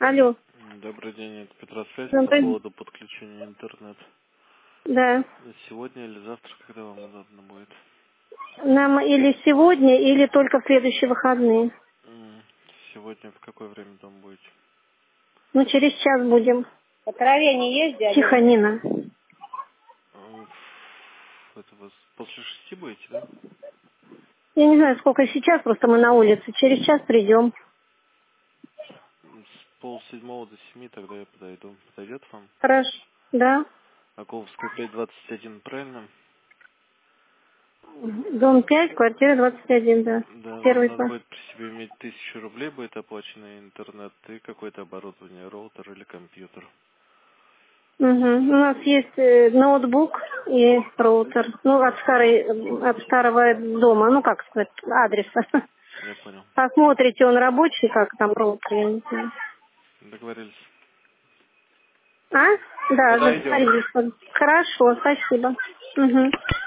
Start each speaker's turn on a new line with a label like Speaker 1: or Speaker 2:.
Speaker 1: Алло.
Speaker 2: Добрый день, это Петросвязь по
Speaker 1: Добрый.
Speaker 2: поводу подключения интернета.
Speaker 1: Да.
Speaker 2: Сегодня или завтра, когда вам удобно будет?
Speaker 1: Нам или сегодня, или только в следующие выходные.
Speaker 2: Сегодня в какое время там будете?
Speaker 1: Ну, через час будем.
Speaker 3: По траве не езди,
Speaker 1: Тихо, Нина.
Speaker 2: Это вас после 6 будете, да?
Speaker 1: Я не знаю, сколько сейчас, просто мы на улице. Через час придем.
Speaker 2: С полседьмого до 7 тогда я подойду. Подойдет вам?
Speaker 1: Хорошо. Да.
Speaker 2: Аковская 521, правильно?
Speaker 1: Дом 5, квартира 21, да.
Speaker 2: Да, вам
Speaker 1: Первый
Speaker 2: надо
Speaker 1: класс.
Speaker 2: будет при себе иметь 1000 рублей, будет оплаченный интернет и какое-то оборудование, роутер или компьютер.
Speaker 1: Угу. У нас есть ноутбук и роутер. Ну, от старого дома. Ну, как сказать, адреса.
Speaker 2: Я понял.
Speaker 1: Посмотрите, он рабочий, как там роутер, я не знаю.
Speaker 2: Договорились.
Speaker 1: А? Да,
Speaker 2: Подойдем.
Speaker 1: договорились. Хорошо, спасибо. Угу.